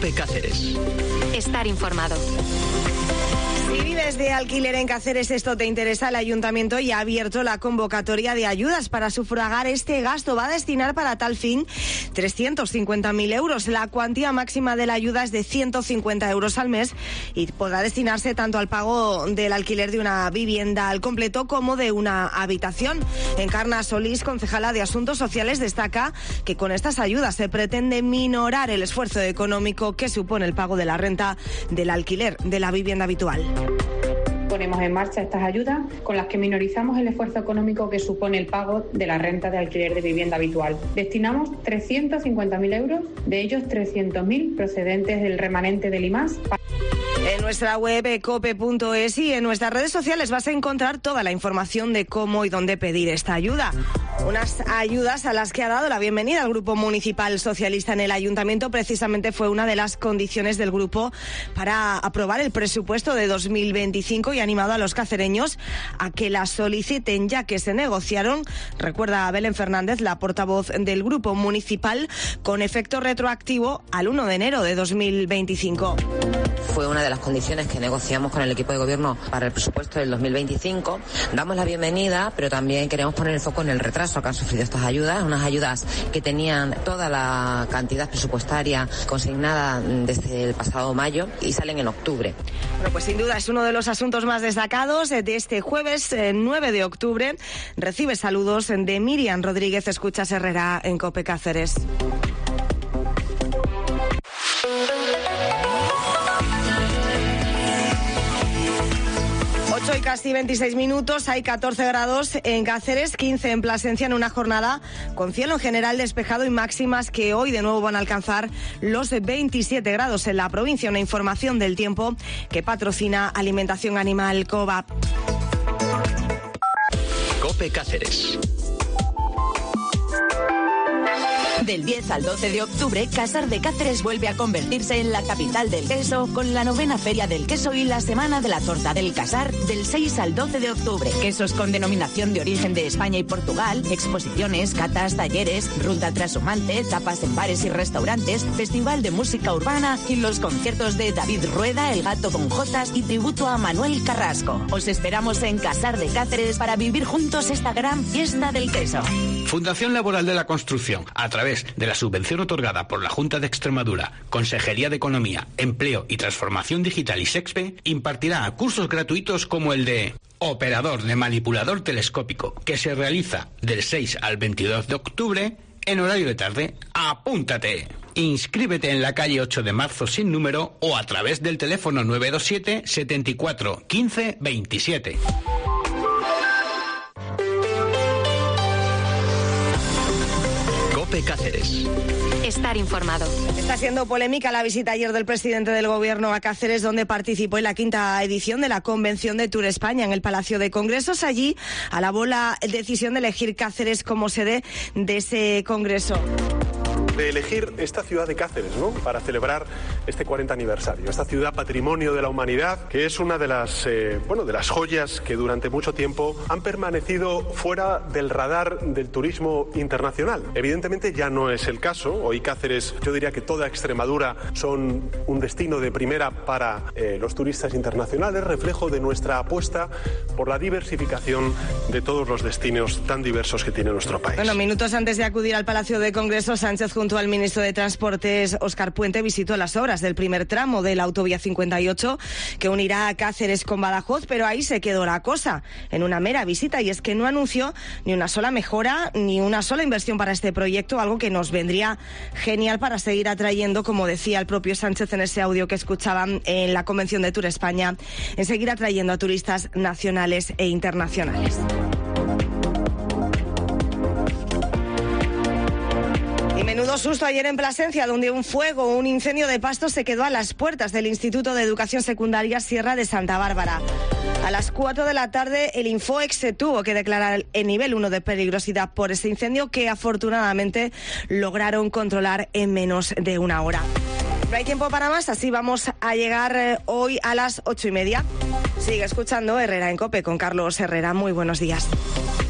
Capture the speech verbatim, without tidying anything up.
COPE Cáceres. Estar informado. Si vives de alquiler en Cáceres, esto te interesa, el Ayuntamiento ya ha abierto la convocatoria de ayudas para sufragar este gasto. Va a destinar para tal fin trescientos cincuenta mil euros. La cuantía máxima de la ayuda es de ciento cincuenta euros al mes y podrá destinarse tanto al pago del alquiler de una vivienda al completo como de una habitación. Encarna Solís, concejala de Asuntos Sociales, destaca que con estas ayudas se pretende minorar el esfuerzo económico que supone el pago de la renta del alquiler de la vivienda habitual. Ponemos en marcha estas ayudas con las que minorizamos el esfuerzo económico que supone el pago de la renta de alquiler de vivienda habitual. Destinamos trescientos cincuenta mil euros, de ellos trescientos mil procedentes del remanente del I M A S. En nuestra web cope punto es y en nuestras redes sociales vas a encontrar toda la información de cómo y dónde pedir esta ayuda. Unas ayudas a las que ha dado la bienvenida el Grupo Municipal Socialista en el Ayuntamiento. Precisamente fue una de las condiciones del grupo para aprobar el presupuesto de dos mil veinticinco y ha animado a los cacereños a que las soliciten, ya que se negociaron, recuerda a Belén Fernández, la portavoz del Grupo Municipal, con efecto retroactivo al uno de enero de dos mil veinticinco. Fue una de las condiciones que negociamos con el equipo de gobierno para el presupuesto del dos mil veinticinco. Damos la bienvenida, pero también queremos poner el foco en el retraso que han sufrido estas ayudas, unas ayudas que tenían toda la cantidad presupuestaria consignada desde el pasado mayo y salen en octubre. Bueno, pues sin duda es uno de los asuntos más destacados de este jueves nueve de octubre. Recibe saludos de Miriam Rodríguez. Escuchas Herrera en COPE Cáceres. ocho y casi veintiséis minutos, hay catorce grados en Cáceres, quince en Plasencia, en una jornada con cielo en general despejado y máximas que hoy de nuevo van a alcanzar los veintisiete grados en la provincia. Una información del tiempo que patrocina Alimentación Animal Coop. COPE Cáceres. Del diez al doce de octubre, Casar de Cáceres vuelve a convertirse en la capital del queso con la novena Feria del Queso y la Semana de la Torta del Casar del seis al doce de octubre. Quesos con denominación de origen de España y Portugal, exposiciones, catas, talleres, ruta trashumante, tapas en bares y restaurantes, festival de música urbana y los conciertos de David Rueda, El Gato con Jotas y tributo a Manuel Carrasco. Os esperamos en Casar de Cáceres para vivir juntos esta gran fiesta del queso. Fundación Laboral de la Construcción, a través de la subvención otorgada por la Junta de Extremadura, Consejería de Economía, Empleo y Transformación Digital y SEXPE, impartirá cursos gratuitos como el de Operador de Manipulador Telescópico, que se realiza del seis al veintidós de octubre en horario de tarde. ¡Apúntate! Inscríbete en la calle ocho de marzo sin número o a través del teléfono nueve dos siete, setenta y cuatro, quince, veintisiete. COPE Cáceres. Estar informado. Está siendo polémica la visita ayer del presidente del Gobierno a Cáceres, donde participó en la quinta edición de la Convención de Tour España en el Palacio de Congresos. Allí alabó la decisión de elegir Cáceres como sede de ese congreso. De elegir esta ciudad de Cáceres, ¿no?, para celebrar este cuarenta aniversario, esta ciudad patrimonio de la humanidad, que es una de las eh, bueno de las joyas que durante mucho tiempo han permanecido fuera del radar del turismo internacional. Evidentemente ya no es el caso. Hoy Cáceres, yo diría que toda Extremadura son un destino de primera para eh, los turistas internacionales, reflejo de nuestra apuesta por la diversificación de todos los destinos tan diversos que tiene nuestro país. Bueno, minutos antes de acudir al Palacio de Congresos, Sánchez junto al ministro de Transportes, Óscar Puente, visitó las obras del primer tramo de la autovía cincuenta y ocho que unirá a Cáceres con Badajoz, pero ahí se quedó la cosa, en una mera visita, y es que no anunció ni una sola mejora ni una sola inversión para este proyecto, algo que nos vendría genial para seguir atrayendo, como decía el propio Sánchez en ese audio que escuchaban en la Convención de Tour España, en seguir atrayendo a turistas nacionales e internacionales. Menudo susto ayer en Plasencia, donde un fuego, un incendio de pastos se quedó a las puertas del Instituto de Educación Secundaria Sierra de Santa Bárbara. A las cuatro de la tarde el Infoex se tuvo que declarar el nivel uno de peligrosidad por ese incendio que afortunadamente lograron controlar en menos de una hora. No hay tiempo para más, así vamos a llegar hoy a las ocho y media. Sigue escuchando Herrera en COPE con Carlos Herrera. Muy buenos días.